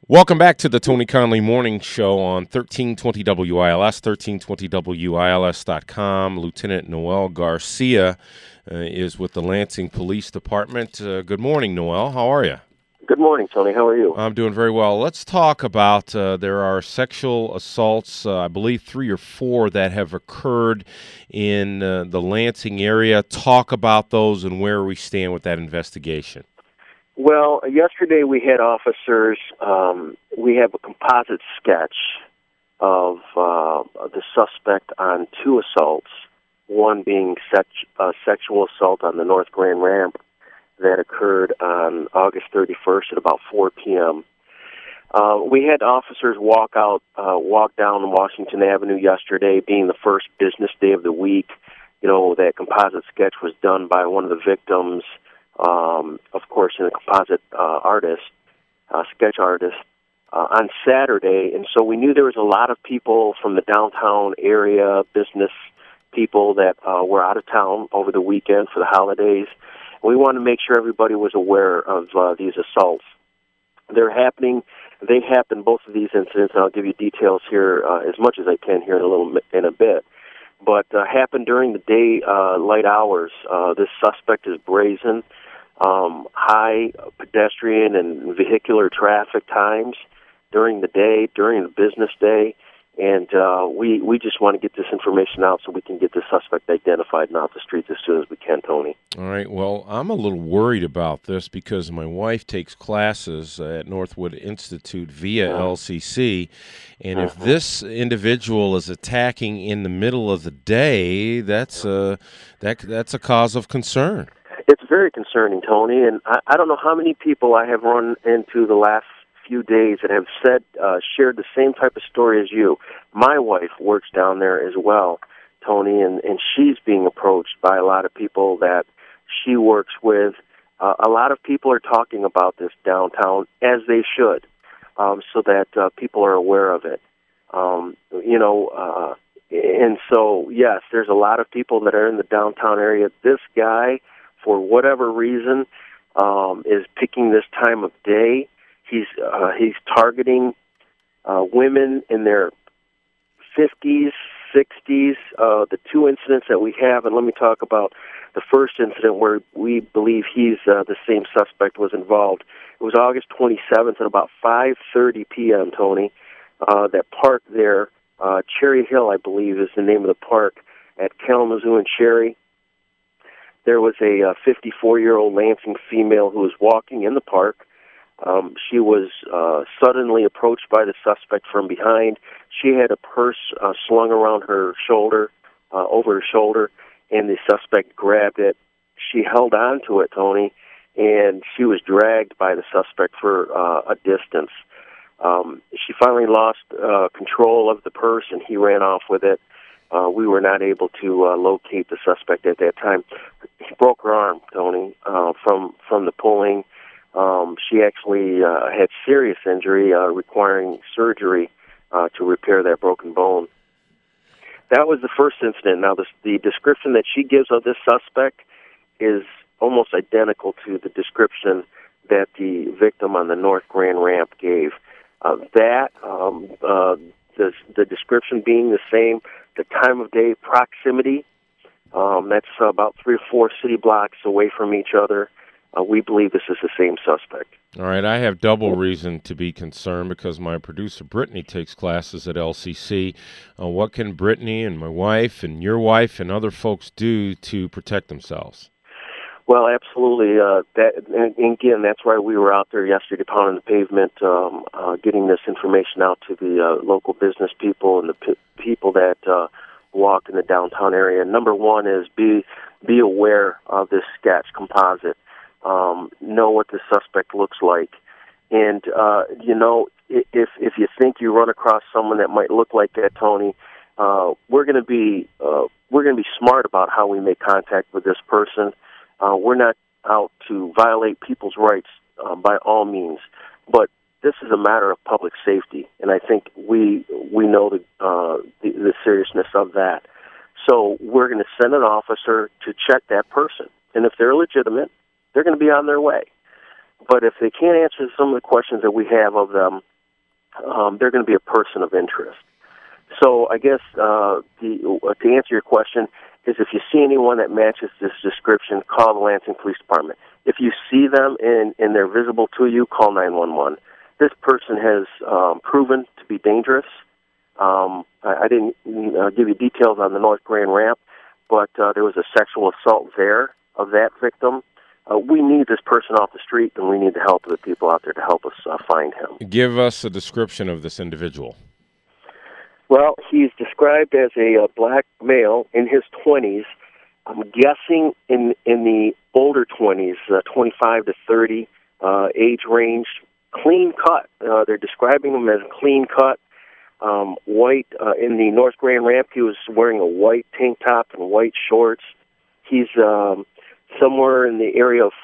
Welcome back to the Tony Conley Morning Show on 1320 WILS, 1320WILS.com. Lieutenant Noel Garcia is with the Lansing Police Department. Good morning, Noel. How are you? Good morning, Tony. How are you? I'm doing very well. Let's talk about there are sexual assaults, I believe 3 or 4, that have occurred in the Lansing area. Talk about those and where we stand with that investigation. Well, yesterday we had officers, we have a composite sketch of the suspect on 2 assaults, one being sexual assault on the North Grand Ramp that occurred on August 31st at about 4 p.m. We had officers walk down Washington Avenue yesterday, being the first business day of the week. You know, that composite sketch was done by one of the victims, of course, a composite sketch artist, on Saturday. And so we knew there was a lot of people from the downtown area, business people that were out of town over the weekend for the holidays. We wanted to make sure everybody was aware of these assaults. They're happening. They happened, both of these incidents, and I'll give you details here as much as I can here in a bit. But happened during the day, light hours. This suspect is brazen. High pedestrian and vehicular traffic times during the day, during the business day, and we just want to get this information out so we can get the suspect identified and off the streets as soon as we can, Tony. All right. Well, I'm a little worried about this because my wife takes classes at Northwood Institute via LCC, and if this individual is attacking in the middle of the day, that's a cause of concern. It's very concerning, Tony, and I don't know how many people I have run into the last few days that have shared the same type of story as you. My wife works down there as well, Tony, and she's being approached by a lot of people that she works with. A lot of people are talking about this downtown, as they should, so that people are aware of it. And so, yes, there's a lot of people that are in the downtown area. This guy, for whatever reason, is picking this time of day. He's targeting women in their 50s, 60s. The 2 incidents that we have, and let me talk about the first incident where we believe he's the same suspect was involved. It was August 27th at about 5:30 p.m., Tony. That park there, Cherry Hill, I believe, is the name of the park, at Kalamazoo and Cherry. There was a 54-year-old Lansing female who was walking in the park. She was suddenly approached by the suspect from behind. She had a purse slung around her shoulder, over her shoulder, and the suspect grabbed it. She held on to it, Tony, and she was dragged by the suspect for a distance. She finally lost control of the purse, and he ran off with it. We were not able to locate the suspect at that time. He broke her arm, Tony, from the pulling. She actually had serious injury requiring surgery to repair that broken bone. That was the first incident. Now, the description that she gives of this suspect is almost identical to the description that the victim on the North Grand Ramp gave. The description being the same, the time of day, proximity, that's about 3 or 4 city blocks away from each other. We believe this is the same suspect. All right, I have double reason to be concerned because my producer Brittany takes classes at LCC. What can Brittany and my wife and your wife and other folks do to protect themselves? Well, absolutely. And again, that's why we were out there yesterday pounding the pavement, getting this information out to the local business people and the people that walk in the downtown area. Number one is be aware of this sketch composite. Know what the suspect looks like, and if you think you run across someone that might look like that, Tony, we're going to be smart about how we make contact with this person. We're not out to violate people's rights by all means, but this is a matter of public safety, and I think we know the seriousness of that. So we're going to send an officer to check that person, and if they're legitimate, they're going to be on their way. But if they can't answer some of the questions that we have of them, they're going to be a person of interest. So I guess to answer your question is if you see anyone that matches this description, call the Lansing Police Department. If you see them and they're visible to you, call 911. This person has proven to be dangerous. I didn't give you details on the North Grand Ramp, but there was a sexual assault there of that victim. We need this person off the street, and we need the help of the people out there to help us find him. Give us a description of this individual. Well, he's described as a black male in his 20s. I'm guessing in the older 20s, 25 to 30 age range. Clean cut. They're describing him as clean cut. White. In the North Grand Ramp, he was wearing a white tank top and white shorts. He's somewhere in the area of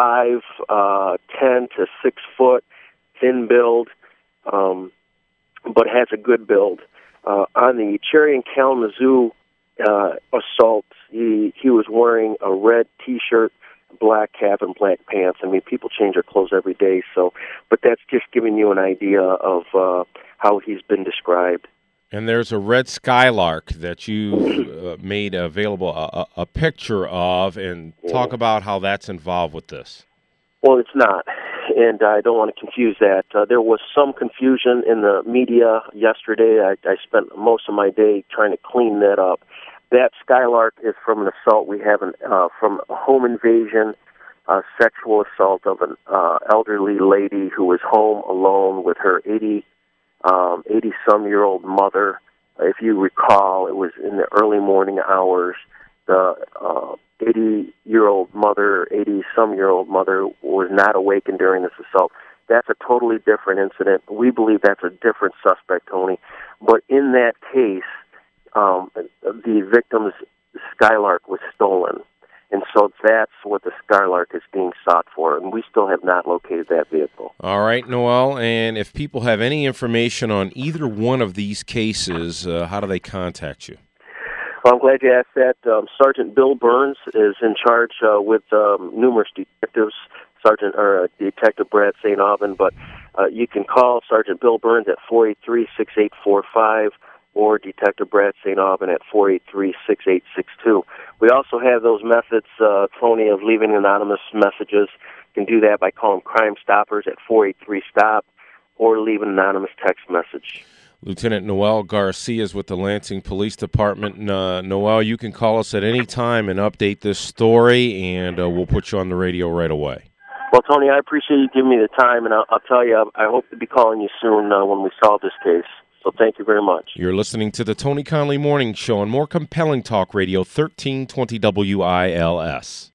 5'10" to 6 foot, thin build, but has a good build. On the Cherry and Kalamazoo assault, he was wearing a red T-shirt, black cap, and black pants. I mean, people change their clothes every day, but that's just giving you an idea of how he's been described. And there's a red Skylark that you made available a picture of, and talk about how that's involved with this. Well, it's not, and I don't want to confuse that. There was some confusion in the media yesterday. I spent most of my day trying to clean that up. That Skylark is from an assault we have from a home invasion, sexual assault of an elderly lady who was home alone with her 80-some-year-old mother. If you recall, it was in the early morning hours. The 80-year-old mother, 80-some-year-old mother was not awakened during this assault. That's a totally different incident. We believe that's a different suspect, Tony. But in that case, the victim's Skylark was stolen. And so that's what the Skylark is being sought for, and we still have not located that vehicle. All right, Noel, and if people have any information on either one of these cases, how do they contact you? Well, I'm glad you asked that. Sergeant Bill Burns is in charge with numerous detectives, Detective Brad St. Aubin, but you can call Sergeant Bill Burns at 483-6845 or Detective Brad St. Aubin at 483-6862. We also have those methods, Tony, of leaving anonymous messages. You can do that by calling Crime Stoppers at 483-STOP or leave an anonymous text message. Lieutenant Noel Garcia is with the Lansing Police Department. Noel, you can call us at any time and update this story, and we'll put you on the radio right away. Well, Tony, I appreciate you giving me the time, and I'll tell you, I hope to be calling you soon when we solve this case. So thank you very much. You're listening to the Tony Conley Morning Show on More Compelling Talk Radio, 1320 WILS.